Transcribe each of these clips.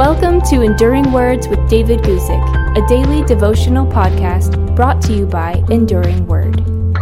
Welcome to Enduring Words with David Guzik, a daily devotional podcast brought to you by Enduring Word.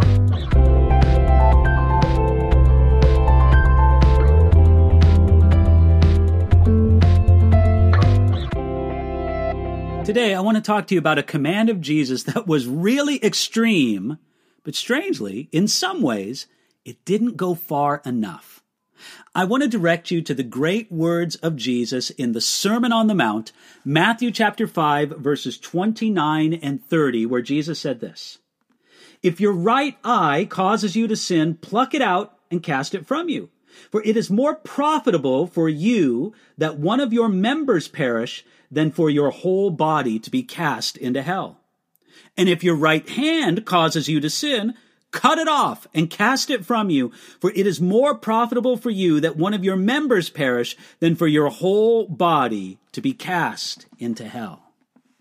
Today, I want to talk to you about a command of Jesus that was really extreme, but strangely, in some ways, it didn't go far enough. I want to direct you to the great words of Jesus in the Sermon on the Mount, Matthew chapter 5, verses 29 and 30, where Jesus said this: "If your right eye causes you to sin, pluck it out and cast it from you. For it is more profitable for you that one of your members perish than for your whole body to be cast into hell. And if your right hand causes you to sin, cut it off and cast it from you, for it is more profitable for you that one of your members perish than for your whole body to be cast into hell."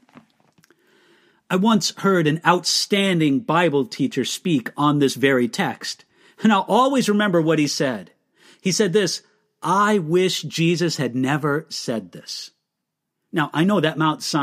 I once heard an outstanding Bible teacher speak on this very text, and I'll always remember what he said. He said this: "I wish Jesus had never said this." Now, I know that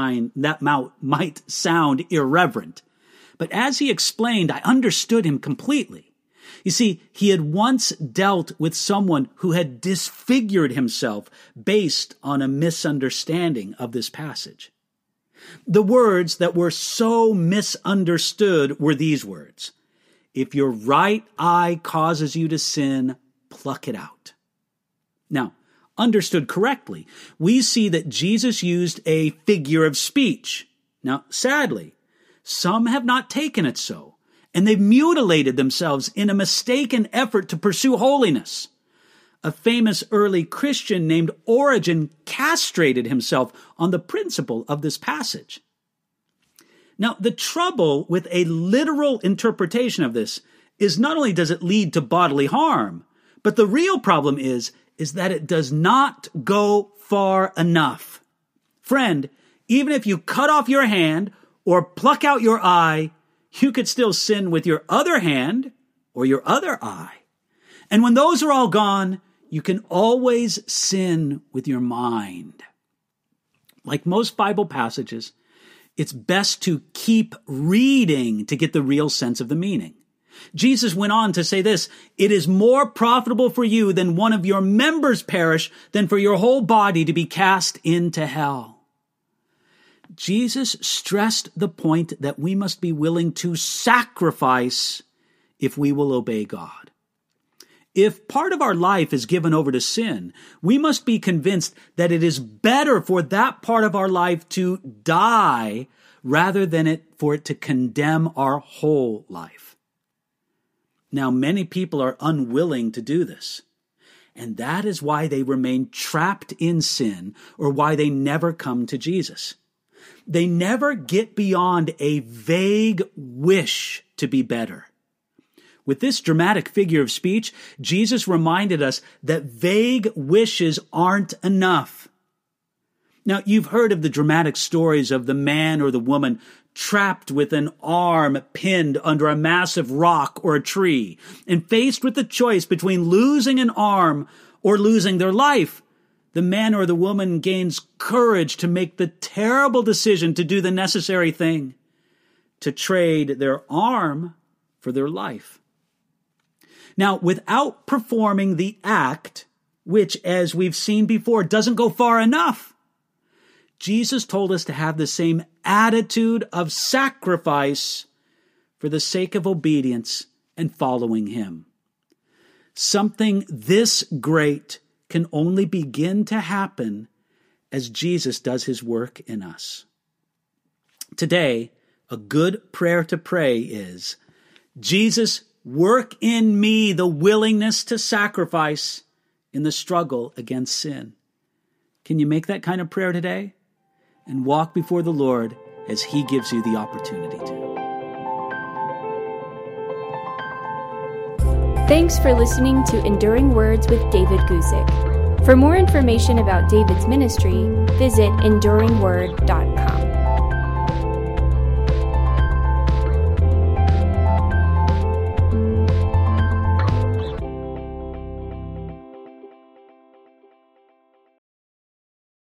might sound irreverent, but as he explained, I understood him completely. You see, he had once dealt with someone who had disfigured himself based on a misunderstanding of this passage. The words that were so misunderstood were these words: "If your right eye causes you to sin, pluck it out." Now, understood correctly, we see that Jesus used a figure of speech. Now, sadly, some have not taken it so, and they've mutilated themselves in a mistaken effort to pursue holiness. A famous early Christian named Origen castrated himself on the principle of this passage. Now, the trouble with a literal interpretation of this is not only does it lead to bodily harm, but the real problem is that it does not go far enough. Friend, even if you cut off your hand or pluck out your eye, you could still sin with your other hand or your other eye. And when those are all gone, you can always sin with your mind. Like most Bible passages, it's best to keep reading to get the real sense of the meaning. Jesus went on to say this: "It is more profitable for you than one of your members perish than for your whole body to be cast into hell." Jesus stressed the point that we must be willing to sacrifice if we will obey God. If part of our life is given over to sin, we must be convinced that it is better for that part of our life to die rather than for it to condemn our whole life. Now, many people are unwilling to do this, and that is why they remain trapped in sin or why they never come to Jesus. They never get beyond a vague wish to be better. With this dramatic figure of speech, Jesus reminded us that vague wishes aren't enough. Now, you've heard of the dramatic stories of the man or the woman trapped with an arm pinned under a massive rock or a tree, and faced with the choice between losing an arm or losing their life. The man or the woman gains courage to make the terrible decision to do the necessary thing, to trade their arm for their life. Now, without performing the act, which, as we've seen before, doesn't go far enough, Jesus told us to have the same attitude of sacrifice for the sake of obedience and following Him. Something this great can only begin to happen as Jesus does His work in us. Today, a good prayer to pray is: "Jesus, work in me the willingness to sacrifice in the struggle against sin." Can you make that kind of prayer today? And walk before the Lord as He gives you the opportunity to. Thanks for listening to Enduring Words with David Guzik. For more information about David's ministry, visit enduringword.com.